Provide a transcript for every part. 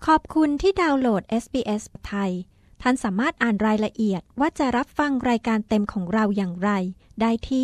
ขอบคุณที่ดาวน์โหลด SBS ไทยท่านสามารถอ่านรายละเอียดว่าจะรับฟังรายการเต็มของเราอย่างไรได้ที่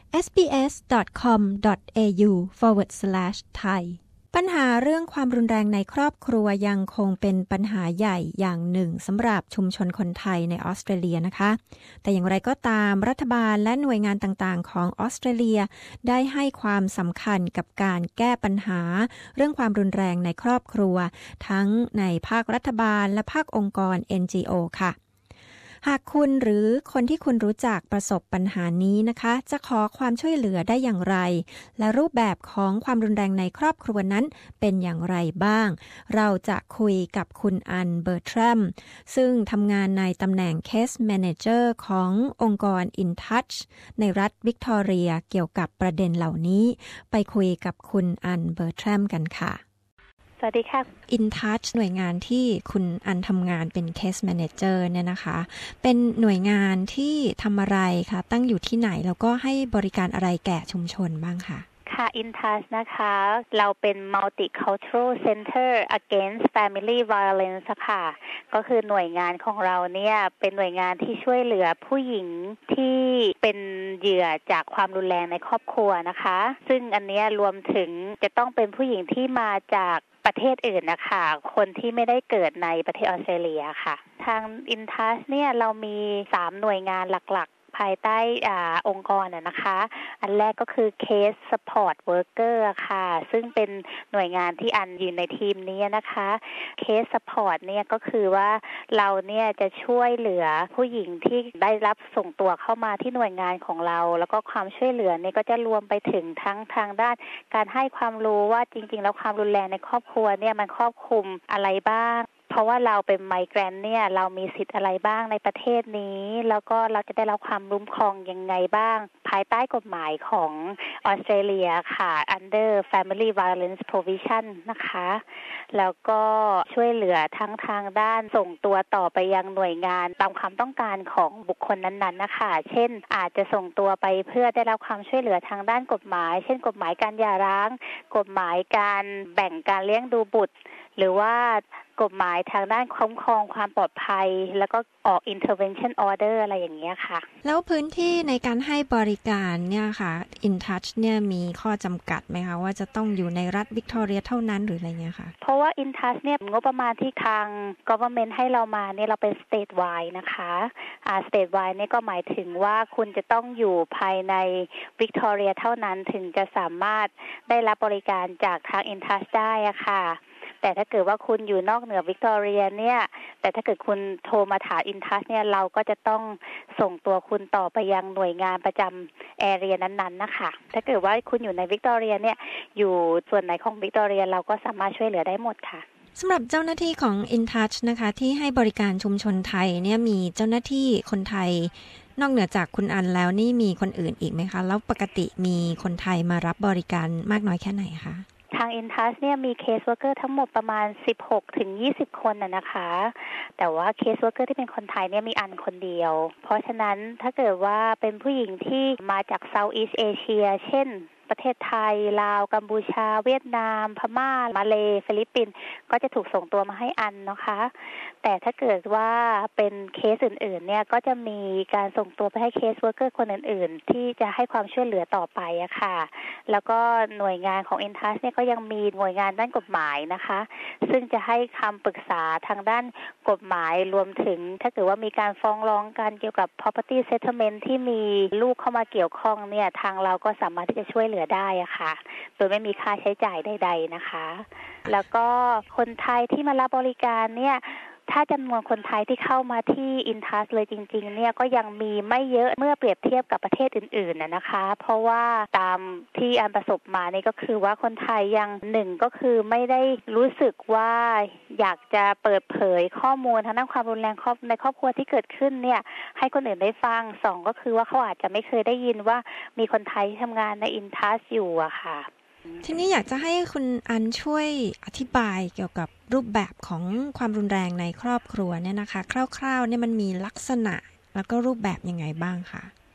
sbs.com.au/thai ปัญหาเรื่องความรุนแรงในครอบครัวยังคงเป็นปัญหาใหญ่อย่างหนึ่งสำหรับชุมชนคนไทยในออสเตรเลียนะคะแต่อย่างไรก็ตามรัฐบาลและหน่วยงานต่างๆของออสเตรเลียได้ให้ความสำคัญกับการแก้ปัญหาเรื่องความรุนแรงในครอบครัวทั้งในภาครัฐบาลและภาคองค์กร NGO ค่ะหากคุณหรือคนที่คุณรู้จักประสบปัญหานี้นะคะจะขอความช่วยเหลือได้อย่างไรและรูปแบบของความรุนแรงในครอบครัวนั้นเป็นอย่างไรบ้างเราจะคุยกับคุณอันเบอร์ทรัมซึ่งทำงานในตำแหน่ง Case Manager ขององค์กร InTouch ในรัฐวิกตอเรียเกี่ยวกับประเด็นเหล่านี้ไปคุยกับคุณอันเบอร์ทรัมกันค่ะสวัสดีค่ะ InTouch หน่วยงานที่คุณอันทำงานเป็น Case Manager เนี่ยนะคะเป็นหน่วยงานที่ทำอะไรคะตั้งอยู่ที่ไหนแล้วก็ให้บริการอะไรแก่ชุมชนบ้างคะค่ะ InTouch นะคะเราเป็น Multicultural Center Against Family Violence ค่ะก็คือหน่วยงานของเราเนี่ยเป็นหน่วยงานที่ช่วยเหลือผู้หญิงที่เป็นเหยื่อจากความรุนแรงในครอบครัวนะคะซึ่งอันนี้รวมถึงจะต้องเป็นผู้หญิงที่มาจากประเทศอื่นนะคะคนที่ไม่ได้เกิดในประเทศออสเตรเลียค่ะทาง InTouch เนี่ยเรามี3หน่วยงานหลักๆภายใต้องค์กรนะคะอันแรกก็คือ Case Support Worker ค่ะซึ่งเป็นหน่วยงานที่อันอยู่ในทีมนี้นะคะ Case Support เนี่ยก็คือว่าเราเนี่ยจะช่วยเหลือผู้หญิงที่ได้รับส่งตัวเข้ามาที่หน่วยงานของเราแล้วก็ความช่วยเหลือเนี่ยก็จะรวมไปถึงทั้งทางด้านการให้ความรู้ว่าจริงๆแล้วความรุนแรงในครอบครัวเนี่ยมันครอบคลุมอะไรบ้างเพราะว่าเราเป็นไมเกรนต์เนี่ยเรามีสิทธิ์อะไรบ้างในประเทศนี้แล้วก็เราจะได้รับความคุ้มครองยังไงบ้างภายใต้กฎหมายของออสเตรเลียค่ะ Under Family Violence Provision นะคะแล้วก็ช่วยเหลือทั้งทางด้านส่งตัวต่อไปยังหน่วยงานตามความต้องการของบุคคลนั้นๆนะคะเช่นอาจจะส่งตัวไปเพื่อได้รับความช่วยเหลือทางด้านกฎหมายเช่นกฎหมายการหย่าร้างกฎหมายการแบ่งการเลี้ยงดูบุตรหรือว่ากฎหมายทางด้านคุ้มครองความปลอดภัยแล้วก็ออก intervention order อะไรอย่างเงี้ยค่ะแล้วพื้นที่ในการให้บริการเนี่ยค่ะ InTouch เนี่ยมีข้อจำกัดไหมคะว่าจะต้องอยู่ในรัฐวิกตอเรียเท่านั้นหรืออะไรเงี้ยค่ะเพราะว่า InTouch เนี่ยงบประมาณที่ทาง government ให้เรามาเนี่ยเราเป็น statewide นะคะstatewide เนี่ยก็หมายถึงว่าคุณจะต้องอยู่ภายในวิกตอเรียเท่านั้นถึงจะสามารถได้รับบริการจากทาง InTouch ได้อะค่ะแต่ถ้าเกิดว่าคุณอยู่นอกเหนือวิกตอเรียเนี่ยแต่ถ้าเกิดคุณโทรมาถาม InTouch เนี่ยเราก็จะต้องส่งตัวคุณต่อไปยังหน่วยงานประจำแอเรียนั้นๆนะคะถ้าเกิดว่าคุณอยู่ในวิกตอเรียเนี่ยอยู่ส่วนไหนของวิกตอเรียเราก็สามารถช่วยเหลือได้หมดค่ะสำหรับเจ้าหน้าที่ของ InTouch นะคะที่ให้บริการชุมชนไทยเนี่ยมีเจ้าหน้าที่คนไทยนอกเหนือจากคุณอันแล้วนี่มีคนอื่นอีกไหมคะแล้วปกติมีคนไทยมารับบริการมากน้อยแค่ไหนคะทาง InTouch เนี่ยมี Case Worker ทั้งหมดประมาณ 16-20 คนนะคะแต่ว่า Case Worker ที่เป็นคนไทยเนี่ยมีอันคนเดียวเพราะฉะนั้นถ้าเกิดว่าเป็นผู้หญิงที่มาจาก Southeast Asia เช่นประเทศไทยลาวกัมพูชาเวียดนามพม่ามาเลฟิลิปปินส์ก็จะถูกส่งตัวมาให้อันนะคะแต่ถ้าเกิดว่าเป็นเคสอื่นๆเนี่ยก็จะมีการส่งตัวไปให้เคสเวิร์กเกอร์คนอื่นๆที่จะให้ความช่วยเหลือต่อไปอะค่ะแล้วก็หน่วยงานของ InTouch เนี่ยก็ยังมีหน่วยงานด้านกฎหมายนะคะซึ่งจะให้คำปรึกษาทางด้านกฎหมายรวมถึงถ้าเกิดว่ามีการฟ้องร้องกันเกี่ยวกับ property settlement ที่มีลูกเข้ามาเกี่ยวข้องเนี่ยทางเราก็สามารถที่จะช่วยเหลือได้อะค่ะโดยไม่มีค่าใช้จ่ายใดๆนะคะแล้วก็คนไทยที่มารับบริการเนี่ยถ้าจำนวนคนไทยที่เข้ามาที่ InTouch เลยจริงๆเนี่ยก็ยังมีไม่เยอะเมื่อเปรียบเทียบกับประเทศอื่นๆนะคะเพราะว่าตามที่อันประสบมานี่ก็คือว่าคนไทยยังหนึ่งก็คือไม่ได้รู้สึกว่าอยากจะเปิดเผยข้อมูลทางด้านความรุนแรงในครอบครัวที่เกิดขึ้นเนี่ยให้คนอื่นได้ฟังสองก็คือว่าเขาอาจจะไม่เคยได้ยินว่ามีคนไทยที่ทำงานใน InTouch อยู่อะค่ะทีนี้อยากจะให้คุณอันช่วยอธิบายเกี่ยวกับรูปแบบของความรุนแรงในครอบครัวเนี่ยนะคะคร่าวๆเนี่ยมันมีลักษณะแล้วก็รูปแบบยังไงบ้างคะ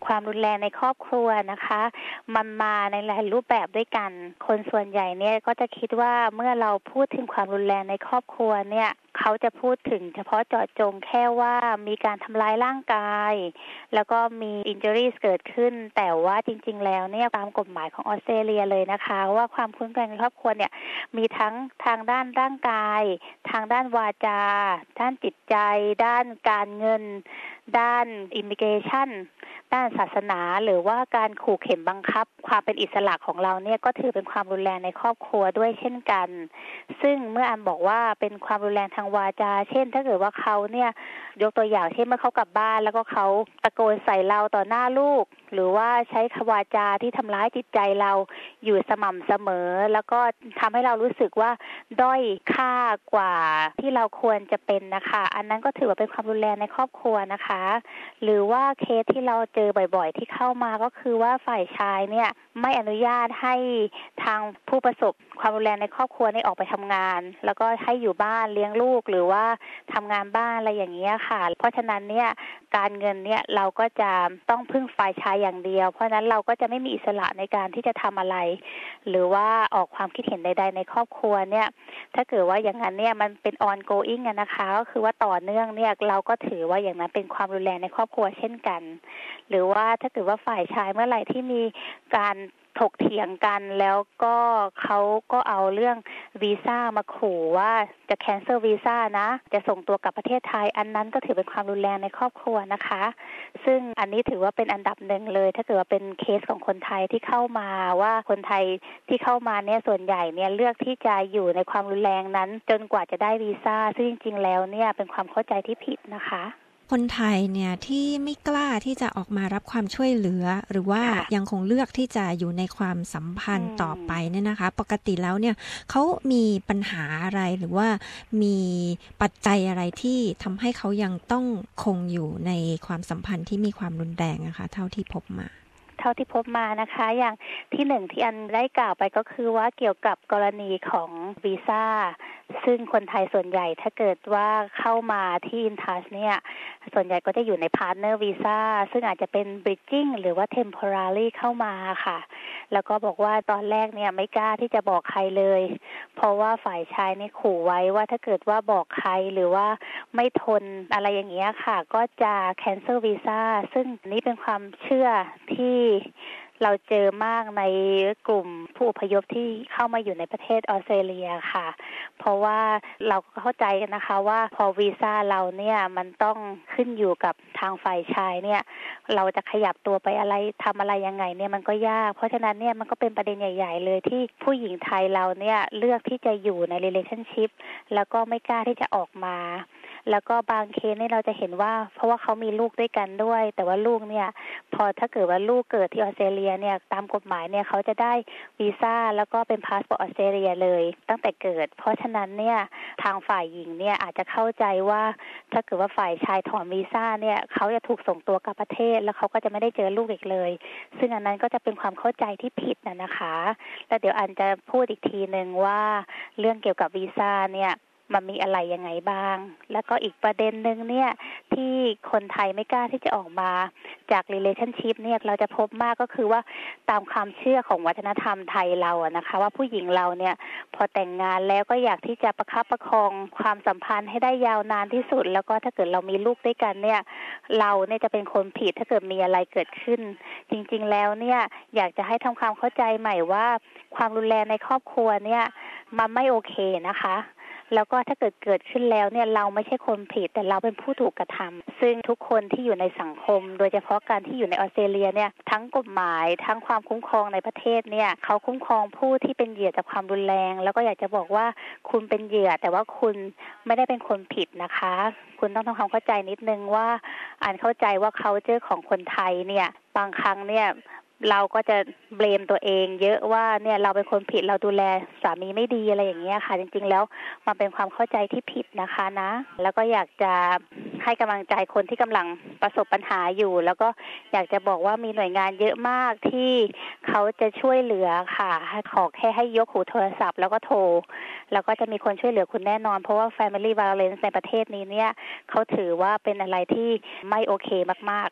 ความรุนแรงในครอบครัวนะคะมันมาในหลายรูปแบบด้วยกันคนส่วนใหญ่เนี่ยก็จะคิดว่าเมื่อเราพูดถึงความรุนแรงในครอบครัวเนี่ยเขาจะพูดถึงเฉพาะเจาะจงแค่ว่ามีการทำร้ายร่างกายแล้วก็มี injuries เกิดขึ้นแต่ว่าจริงๆแล้วเนี่ยตามกฎหมายของออสเตรเลียเลยนะคะว่าความรุนแรงในครอบครัวเนี่ยมีทั้งทางด้านร่างกายทางด้านวาจาด้านจิตใจด้านการเงินด้าน immigration ด้านศาสนาหรือว่าการขู่เข็นบังคับความเป็นอิสระของเราเนี่ยก็ถือเป็นความรุนแรงในครอบครัวด้วยเช่นกันซึ่งเมื่ออันบอกว่าเป็นความรุนแรงทางวาจาเช่นถ้าเกิดว่าเขาเนี่ยยกตัวอย่างเช่นเมื่อเขากลับบ้านแล้วก็เขาตะโกนใส่เราต่อหน้าลูกหรือว่าใช้วาจาที่ทำร้ายจิตใจเราอยู่สม่ำเสมอแล้วก็ทำให้เรารู้สึกว่าด้อยค่ากว่าที่เราควรจะเป็นนะคะอันนั้นก็ถือว่าเป็นความรุนแรงในครอบครัวนะคะหรือว่าเคสที่เราเจอบ่อยๆที่เข้ามาก็คือว่าฝ่ายชายเนี่ยไม่อนุญาตให้ทางผู้ประสบความรุนแรงในครอบครัวนี่ออกไปทำงานแล้วก็ให้อยู่บ้านเลี้ยงลูกหรือว่าทำงานบ้านอะไรอย่างเงี้ยค่ะเพราะฉะนั้นเนี่ยการเงินเนี่ยเราก็จะต้องพึ่งฝ่ายชายอย่างเดียวเพราะฉะนั้นเราก็จะไม่มีอิสระในการที่จะทำอะไรหรือว่าออกความคิดเห็นใดๆในครอบครัวเนี่ยถ้าเกิดว่าอย่างนั้นเนี่ยมันเป็น ongoing นะคะก็คือว่าต่อเนื่องเนี่ยเราก็ถือว่าอย่างนั้นเป็นความรุนแรงในครอบครัวเช่นกันหรือว่าถ้าเกิดว่าฝ่ายชายเมื่อไหร่ที่มีการถกเถียงกันแล้วก็เขาก็เอาเรื่องวีซ่ามาขู่ว่าจะแคนเซิลวีซ่านะจะส่งตัวกลับประเทศไทยอันนั้นก็ถือเป็นความรุนแรงในครอบครัวนะคะซึ่งอันนี้ถือว่าเป็นอันดับหนึ่งเลยถ้าเกิดว่าเป็นเคสของคนไทยที่เข้ามาว่าคนไทยที่เข้ามาเนี่ยส่วนใหญ่เนี่ยเลือกที่จะอยู่ในความรุนแรงนั้นจนกว่าจะได้วีซ่าซึ่งจริงๆแล้วเนี่ยเป็นความเข้าใจที่ผิดนะคะคนไทยเนี่ยที่ไม่กล้าที่จะออกมารับความช่วยเหลือหรือว่ายังคงเลือกที่จะอยู่ในความสัมพันธ์ต่อไปเนี่ยนะคะปกติแล้วเนี่ยเขามีปัญหาอะไรหรือว่ามีปัจจัยอะไรที่ทำให้เขายังต้องคงอยู่ในความสัมพันธ์ที่มีความรุนแรงนะคะเท่าที่พบมานะคะอย่างที่หนึ่งที่อันได้กล่าวไปก็คือว่าเกี่ยวกับกรณีของวีซ่าซึ่งคนไทยส่วนใหญ่ถ้าเกิดว่าเข้ามาที่อินทัสเนี่ยส่วนใหญ่ก็จะอยู่ในพาร์ทเนอร์วีซ่าซึ่งอาจจะเป็น bridging หรือว่า temporary เข้ามาค่ะแล้วก็บอกว่าตอนแรกเนี่ยไม่กล้าที่จะบอกใครเลยเพราะว่าฝ่ายชายเนี่ยขู่ไว้ว่าถ้าเกิดว่าบอกใครหรือว่าไม่ทนอะไรอย่างเงี้ยค่ะก็จะ cancel visa ซึ่งนี่เป็นความเชื่อที่เราเจอมากในกลุ่มผู้อพยพที่เข้ามาอยู่ในประเทศออสเตรเลียค่ะเพราะว่าเราเข้าใจกันนะคะว่าพอวีซ่าเราเนี่ยมันต้องขึ้นอยู่กับทางฝ่ายชายเนี่ยเราจะขยับตัวไปอะไรทำอะไรยังไงเนี่ยมันก็ยากเพราะฉะนั้นเนี่ยมันก็เป็นประเด็นใหญ่ๆเลยที่ผู้หญิงไทยเราเนี่ยเลือกที่จะอยู่ใน relationship แล้วก็ไม่กล้าที่จะออกมาแล้วก็บางเคสเนี่ยเราจะเห็นว่าเพราะว่าเขามีลูกด้วยกันด้วยแต่ว่าลูกเนี่ยพอถ้าเกิดว่าลูกเกิดที่ออสเตรเลียเนี่ยตามกฎหมายเนี่ยเขาจะได้วีซ่าแล้วก็เป็นพาสปอร์ตออสเตรเลียเลยตั้งแต่เกิดเพราะฉะนั้นเนี่ยทางฝ่ายหญิงเนี่ยอาจจะเข้าใจว่าถ้าเกิดว่าฝ่ายชายถอนวีซ่าเนี่ยเขาจะถูกส่งตัวกลับประเทศแล้วเขาก็จะไม่ได้เจอลูกอีกเลยซึ่งอันนั้นก็จะเป็นความเข้าใจที่ผิดนะคะแล้วเดี๋ยวอันจะพูดอีกทีนึงว่าเรื่องเกี่ยวกับวีซ่าเนี่ยมันมีอะไรยังไงบ้างแล้วก็อีกประเด็นนึงเนี่ยที่คนไทยไม่กล้าที่จะออกมาจาก relationship เนี่ยเราจะพบมากก็คือว่าตามความเชื่อของวัฒนธรรมไทยเราอะนะคะว่าผู้หญิงเราเนี่ยพอแต่งงานแล้วก็อยากที่จะประคับประคองความสัมพันธ์ให้ได้ยาวนานที่สุดแล้วก็ถ้าเกิดเรามีลูกด้วยกันเนี่ยเราเนี่ยจะเป็นคนผิดถ้าเกิดมีอะไรเกิดขึ้นจริงๆแล้วเนี่ยอยากจะให้ทำความเข้าใจใหม่ว่าความรุนแรงในครอบครัวเนี่ยมันไม่โอเคนะคะแล้วก็ถ้าเกิดขึ้นแล้วเนี่ยเราไม่ใช่คนผิดแต่เราเป็นผู้ถูกกระทำซึ่งทุกคนที่อยู่ในสังคมโดยเฉพาะการที่อยู่ในออสเตรเลียเนี่ยทั้งกฎหมายทั้งความคุ้มครองในประเทศเนี่ยเขาคุ้มครองผู้ที่เป็นเหยื่อจากความรุนแรงแล้วก็อยากจะบอกว่าคุณเป็นเหยื่อแต่ว่าคุณไม่ได้เป็นคนผิดนะคะคุณต้องทำความเข้าใจนิดนึงว่าอ่านเข้าใจว่าcultureของคนไทยเนี่ยบางครั้งเนี่ยเราก็จะเบลมตัวเองเยอะว่าเนี่ยเราเป็นคนผิดเราดูแลสามีไม่ดีอะไรอย่างเงี้ยค่ะจริงๆแล้วมันเป็นความเข้าใจที่ผิดนะคะนะแล้วก็อยากจะให้กำลังใจคนที่กำลังประสบปัญหาอยู่แล้วก็อยากจะบอกว่ามีหน่วยงานเยอะมากที่เขาจะช่วยเหลือค่ะขอแค่ให้ยกหูโทรศัพท์แล้วก็โทรแล้วก็จะมีคนช่วยเหลือคุณแน่นอนเพราะว่า Family Violence ในประเทศนี้เนี่ยเขาถือว่าเป็นอะไรที่ไม่โอเคมากๆ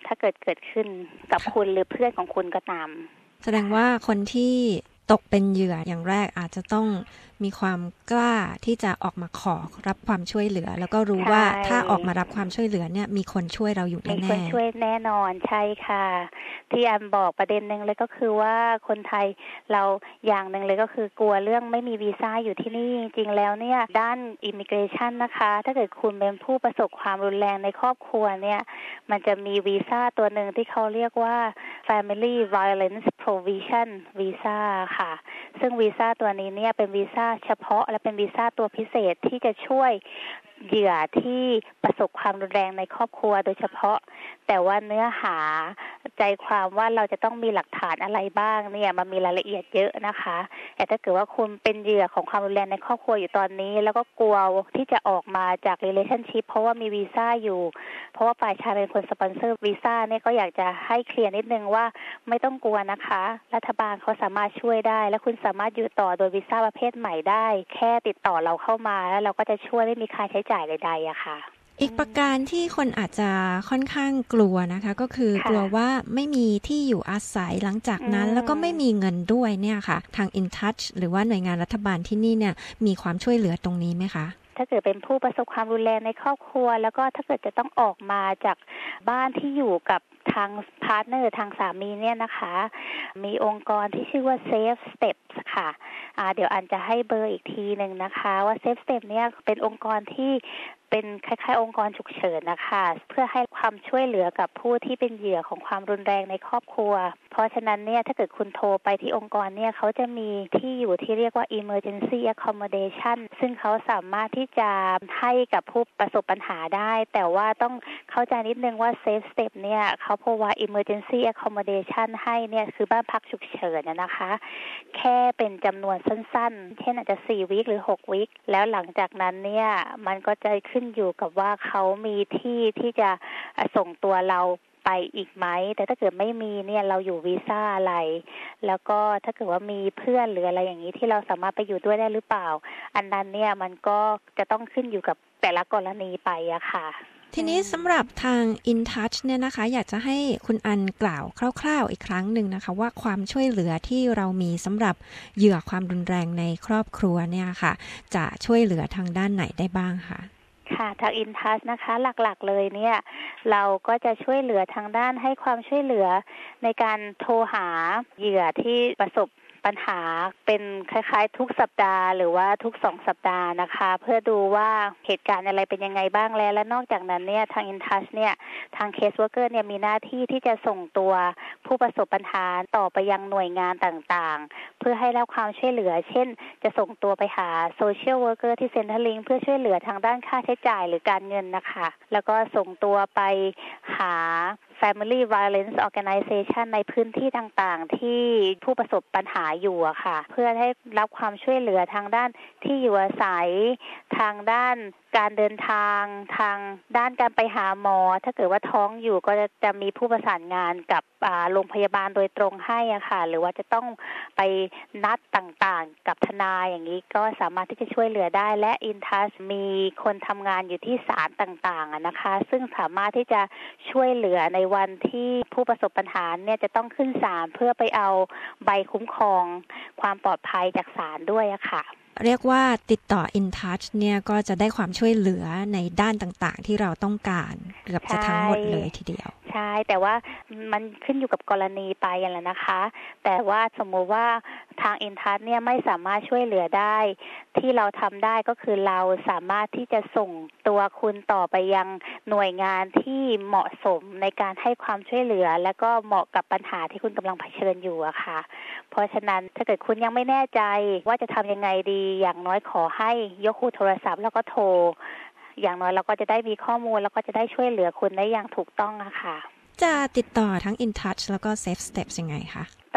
ถ้าเกิดขึ้นกับคุณหรือเพื่อนของคุณก็ตามแสดงว่าคนที่ตกเป็นเหยื่ออย่างแรกอาจจะต้องมีความกล้าที่จะออกมาขอรับความช่วยเหลือแล้วก็รู้ว่าถ้าออกมารับความช่วยเหลือเนี่ยมีคนช่วยเราอยู่แน่ๆมีคนช่วยแน่นอนใช่ค่ะที่อันบอกประเด็นนึงเลยก็คือว่าคนไทยเราอย่างนึงเลยก็คือกลัวเรื่องไม่มีวีซ่าอยู่ที่นี่จริงๆแล้วเนี่ยด้านอิมิเกรชันนะคะถ้าเกิดคุณเป็นผู้ประสบความรุนแรงในครอบครัวเนี่ยมันจะมีวีซ่าตัวนึงที่เขาเรียกว่า Family Violence Provision Visa ค่ะซึ่งวีซ่าตัวนี้เนี่ยเป็นวีซ่าเฉพาะและเป็นวีซ่าตัวพิเศษที่จะช่วยเหยื่อที่ประสบความรุนแรงในครอบครัวโดยเฉพาะแต่ว่าเนื้อหาใจความว่าเราจะต้องมีหลักฐานอะไรบ้างเนี่ยมันมีรายละเอียดเยอะนะคะแต่ถ้าเกิดว่าคุณเป็นเหยื่อของความรุนแรงในครอบครัวอยู่ตอนนี้แล้วก็กลัวที่จะออกมาจาก relationship เพราะว่ามีวีซ่าอยู่เพราะว่าฝ่ายชายเป็นคนสปอนเซอร์วีซ่าเนี่ยก็อยากจะให้เคลียร์นิดนึงว่าไม่ต้องกลัวนะคะรัฐบาลเขาสามารถช่วยได้และคุณสามารถอยู่ต่อโดยวีซ่าประเภทใหม่ได้แค่ติดต่อเราเข้ามาแล้วเราก็จะช่วยไม่มีค่าใช้จ่ายใดๆอะค่ะอีกประการที่คนอาจจะค่อนข้างกลัวนะคะก็คือกลัวว่าไม่มีที่อยู่อาศัยหลังจากนั้นแล้วก็ไม่มีเงินด้วยเนี่ยค่ะทาง InTouch หรือว่าหน่วยงานรัฐบาลที่นี่เนี่ยมีความช่วยเหลือตรงนี้ไหมคะถ้าเกิดเป็นผู้ประสบความรุนแรงในครอบครัวแล้วก็ถ้าเกิดจะต้องออกมาจากบ้านที่อยู่กับทางพาร์ทเนอร์ทางสามีเนี่ยนะคะมีองค์กรที่ชื่อว่า Safe Steps ค่ะเดี๋ยวอันจะให้เบอร์อีกทีนึงนะคะว่า Safe Steps เนี่ยเป็นองค์กรที่เป็นคล้ายๆองค์กรฉุกเฉินนะคะเพื่อให้ความช่วยเหลือกับผู้ที่เป็นเหยื่อของความรุนแรงในครอบครัวเพราะฉะนั้นเนี่ยถ้าเกิดคุณโทรไปที่องค์กรเนี่ยเขาจะมีที่อยู่ที่เรียกว่า Emergency Accommodation ซึ่งเขาสามารถที่จะให้กับผู้ประสบปัญหาได้แต่ว่าต้องเข้าใจนิดนึงว่า Safe Step เนี่ยเขาprovide Emergency Accommodation ให้เนี่ยคือบ้านพักฉุกเฉินนะคะแค่เป็นจำนวนสั้นๆเช่นอาจจะ4 วีคหรือ6 วีคแล้วหลังจากนั้นเนี่ยมันก็จะขึ้นอยู่กับว่าเขามีที่จะส่งตัวเราไปอีกไหมแต่ถ้าเกิดไม่มีเนี่ยเราอยู่วีซ่าอะไรแล้วก็ถ้าเกิดว่ามีเพื่อนหรืออะไรอย่างนี้ที่เราสามารถไปอยู่ด้วยได้หรือเปล่าอันนั้นเนี่ยมันก็จะต้องขึ้นอยู่กับแต่ละกรณีไปอะค่ะทีนี้สำหรับทาง InTouch เนี่ยนะคะอยากจะให้คุณอันกล่าวคร่าวๆอีกครั้งหนึ่งนะคะว่าความช่วยเหลือที่เรามีสำหรับเหยื่อความรุนแรงในครอบครัวเนี่ยค่ะจะช่วยเหลือทางด้านไหนได้บ้างคะค่ะทาง InTouch นะคะหลักๆเลยเนี่ยเราก็จะช่วยเหลือทางด้านให้ความช่วยเหลือในการโทรหาเหยื่อที่ประสบปัญหาเป็นคล้ายๆทุกสัปดาห์หรือว่าทุก2 สัปดาห์นะคะเพื่อดูว่าเหตุการณ์อะไรเป็นยังไงบ้างแล้วและนอกจากนั้นเนี่ยทาง InTouch เนี่ยทาง Case Worker เนี่ยมีหน้าที่ที่จะส่งตัวผู้ประสบปัญหาต่อไปยังหน่วยงานต่างๆเพื่อให้รับความช่วยเหลือเช่นจะส่งตัวไปหา Social Worker ที่ Centrelink เพื่อช่วยเหลือทางด้านค่าใช้จ่ายหรือการเงินนะคะแล้วก็ส่งตัวไปหาFamily Violence Organization ในพื้นที่ต่างๆที่ผู้ประสบปัญหาอยู่อะค่ะเพื่อให้รับความช่วยเหลือทางด้านที่อยู่อาศัยทางด้านการเดินทางทางด้านการไปหาหมอถ้าเกิดว่าท้องอยู่ก็จะมีผู้ประสานงานกับโรงพยาบาลโดยตรงให้อะค่ะหรือว่าจะต้องไปนัดต่างๆกับทนายอย่างนี้ก็สามารถที่จะช่วยเหลือได้และ InTouch มีคนทำงานอยู่ที่ศาลต่างๆนะคะซึ่งสามารถที่จะช่วยเหลือในวันที่ผู้ประสบปัญหาเนี่ยจะต้องขึ้นศาลเพื่อไปเอาใบคุ้มครองความปลอดภัยจากศาลด้วยอะค่ะเรียกว่าติดต่อ InTouch เนี่ยก็จะได้ความช่วยเหลือในด้านต่างๆที่เราต้องการเกือบจะทั้งหมดเลยทีเดียวใช่แต่ว่ามันขึ้นอยู่กับกรณีไปอย่างละนะคะแต่ว่าสมมุติว่าทาง InTouch เนี่ยไม่สามารถช่วยเหลือได้ที่เราทำได้ก็คือเราสามารถที่จะส่งตัวคุณต่อไปยังหน่วยงานที่เหมาะสมในการให้ความช่วยเหลือและก็เหมาะกับปัญหาที่คุณกำลังเผชิญอยู่อะค่ะเพราะฉะนั้นถ้าเกิดคุณยังไม่แน่ใจว่าจะทำยังไงดีอย่างน้อยขอให้ยกหูโทรศัพท์แล้วก็โทรอย่างน้อยเราก็จะได้มีข้อมูลแล้วก็จะได้ช่วยเหลือคุณได้อย่างถูกต้องอะค่ะจะติดต่อทั้ง InTouch แล้วก็ Safe Steps ยังไงคะต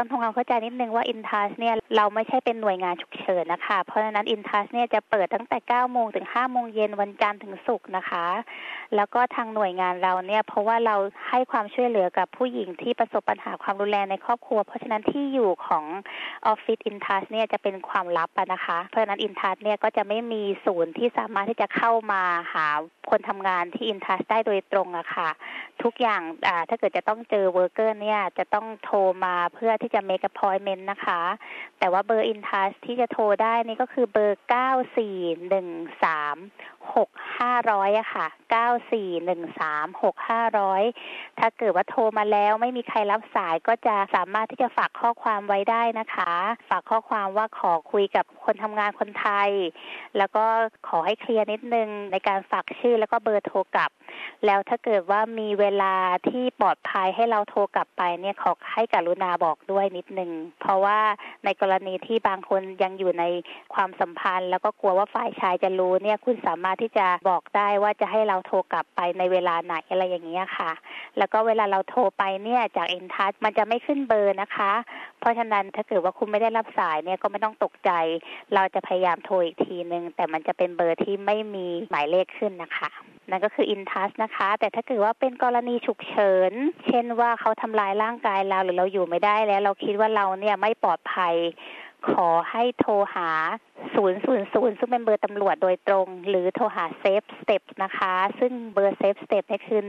ต้องทำความเข้าใจนิดนึงว่า InTouch เนี่ยเราไม่ใช่เป็นหน่วยงานฉุกเฉินนะคะเพราะฉะนั้น InTouch เนี่ยจะเปิดตั้งแต่ 9 โมงถึง 5 โมงเย็นวันจันทร์ถึงศุกร์นะคะแล้วก็ทางหน่วยงานเราเนี่ยเพราะว่าเราให้ความช่วยเหลือกับผู้หญิงที่ประสบปัญหาความรุนแรงในครอบครัวเพราะฉะนั้นที่อยู่ของออฟฟิศ InTouch เนี่ยจะเป็นความลับนะคะเพราะฉะนั้น InTouch เนี่ยก็จะไม่มีศูนย์ที่สามารถที่จะเข้ามาหาคนทำงานที่ InTouch ได้โดยตรงอะค่ะทุกอย่างถ้าเกิดจะต้องเจอเวิร์กเกอร์เนี่ยจะต้องโทรมาเพื่อที่จะ make appointment นะคะแต่ว่าเบอร์ InTouch ที่จะโทรได้นี่ก็คือเบอร์ 94136500อะค่ะ94136500ถ้าเกิดว่าโทรมาแล้วไม่มีใครรับสายก็จะสามารถที่จะฝากข้อความไว้ได้นะคะฝากข้อความว่าขอคุยกับคนทำงานคนไทยแล้วก็ขอให้เคลียร์นิดนึงในการฝากชื่อแล้วก็เบอร์โทรกลับแล้วถ้าเกิดว่ามีเวลาที่ปลอดภัยให้เราโทรกลับไปเนี่ยขอให้กรุณาบอกด้วยนิดนึงเพราะว่าในกรณีที่บางคนยังอยู่ในความสัมพันธ์แล้วก็กลัวว่าฝ่ายชายจะรู้เนี่ยคุณสามารถที่จะบอกได้ว่าจะให้เราโทรกลับไปในเวลาไหนอะไรอย่างเงี้ยค่ะแล้วก็เวลาเราโทรไปเนี่ยจาก InTouch มันจะไม่ขึ้นเบอร์นะคะเพราะฉะนั้นถ้าเกิดว่าคุณไม่ได้รับสายเนี่ยก็ไม่ต้องตกใจเราจะพยายามโทรอีกทีนึงแต่มันจะเป็นเบอร์ที่ไม่มีหมายเลขขึ้นนะคะนั่นก็คือ InTouch นะคะแต่ถ้าเกิดว่าเป็นกรณีฉุกเฉินเช่นว่าเขาทำลายร่างกายเราหรือเราอยู่ไม่ได้แล้วเราคิดว่าเราเนี่ยไม่ปลอดภัยขอให้โทรหา000ซึ่งเป็นเบอร์ตำรวจโดยตรงหรือโทรหา Safe Step นะคะซึ่งเบอร์ Safe Step นี่คือ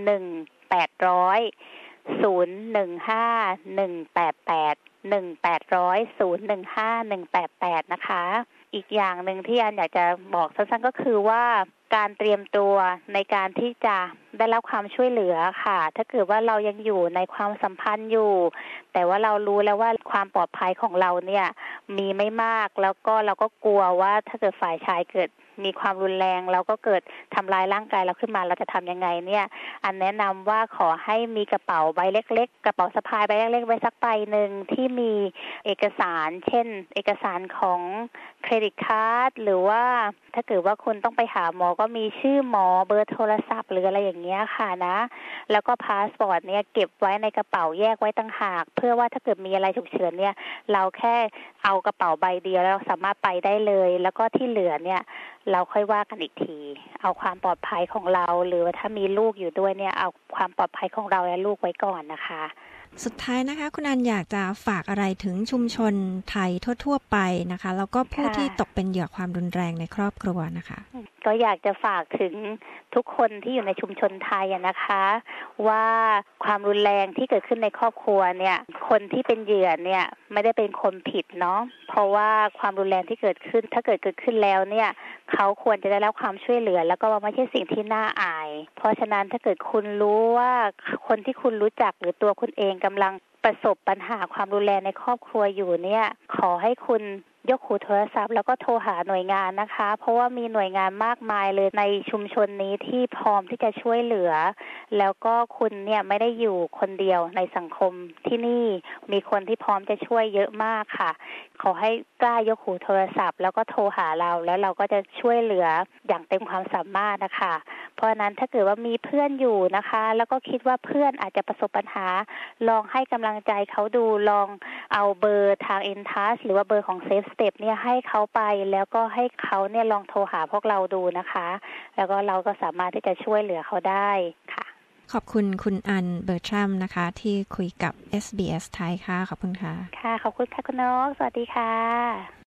1-800-015-188 นะคะอีกอย่างหนึ่งที่อันอยากจะบอกสั้นๆก็คือว่าการเตรียมตัวในการที่จะได้รับความช่วยเหลือค่ะถ้าเกิดว่าเรายังอยู่ในความสัมพันธ์อยู่แต่ว่าเรารู้แล้วว่าความปลอดภัยของเราเนี่ยมีไม่มากแล้วก็เราก็กลัวว่าถ้าเกิดฝ่ายชายเกิดมีความรุนแรงแล้วก็เกิดทำลายร่างกายเราขึ้นมาเราจะทำยังไงเนี่ยอันแนะนำว่าขอให้มีกระเป๋าใบเล็กๆกระเป๋าสะพายใบเล็กๆไว้สักใบหนึ่งที่มีเอกสารเช่นเอกสารของเครดิตการ์ดหรือว่าถ้าเกิดว่าคุณต้องไปหาหมอก็มีชื่อหมอเบอร์โทรศัพท์หรืออะไรอย่างเงี้ยค่ะนะแล้วก็พาสปอร์ตเนี่ยเก็บไว้ในกระเป๋าแยกไว้ต่างหากเพื่อว่าถ้าเกิดมีอะไรฉุกเฉินเนี่ยเราแค่เอากระเป๋าใบเดียวแล้วเราสามารถไปได้เลยแล้วก็ที่เหลือเนี่ยเราค่อยว่ากันอีกทีเอาความปลอดภัยของเราหรือว่าถ้ามีลูกอยู่ด้วยเนี่ยเอาความปลอดภัยของเราและลูกไว้ก่อนนะคะสุดท้ายนะคะคุณอันอยากจะฝากอะไรถึงชุมชนไทยทั่วๆไปนะคะแล้วก็ผู้ที่ตกเป็นเหยื่อความรุนแรงในครอบครัวนะคะก็อยากจะฝากถึงทุกคนที่อยู่ในชุมชนไทยนะคะว่าความรุนแรงที่เกิดขึ้นในครอบครัวเนี่ยคนที่เป็นเหยื่อเนี่ยไม่ได้เป็นคนผิดเนาะเพราะว่าความรุนแรงที่เกิดขึ้นถ้าเกิดขึ้นแล้วเนี่ยเขาควรจะได้รับความช่วยเหลือแล้วก็ไม่ใช่สิ่งที่น่าอายเพราะฉะนั้นถ้าเกิดคุณรู้ว่าคนที่คุณรู้จักหรือตัวคุณเองกำลังประสบปัญหาความรุนแรงในครอบครัวอยู่เนี่ยขอให้คุณยกหูโทรศัพท์แล้วก็โทรหาหน่วยงานนะคะเพราะว่ามีหน่วยงานมากมายเลยในชุมชนนี้ที่พร้อมที่จะช่วยเหลือแล้วก็คุณเนี่ยไม่ได้อยู่คนเดียวในสังคมที่นี่มีคนที่พร้อมจะช่วยเยอะมากค่ะขอให้กล้ายกหูโทรศัพท์แล้วก็โทรหาเราแล้วเราก็จะช่วยเหลืออย่างเต็มความสามารถนะคะเพราะฉะนั้นถ้าเกิดว่ามีเพื่อนอยู่นะคะแล้วก็คิดว่าเพื่อนอาจจะประสบปัญหาลองให้กำลังใจเขาดูลองเอาเบอร์ทาง InTouch หรือว่าเบอร์ของ Safe Step เนี่ยให้เขาไปแล้วก็ให้เขาเนี่ยลองโทรหาพวกเราดูนะคะแล้วก็เราก็สามารถที่จะช่วยเหลือเขาได้ค่ะขอบคุณคุณอันเบอร์ทรัมนะคะที่คุยกับ SBS ไทยค่ะขอบคุณค่ะค่ะขอบคุณค่ะคุณนกสวัสดีค่ะ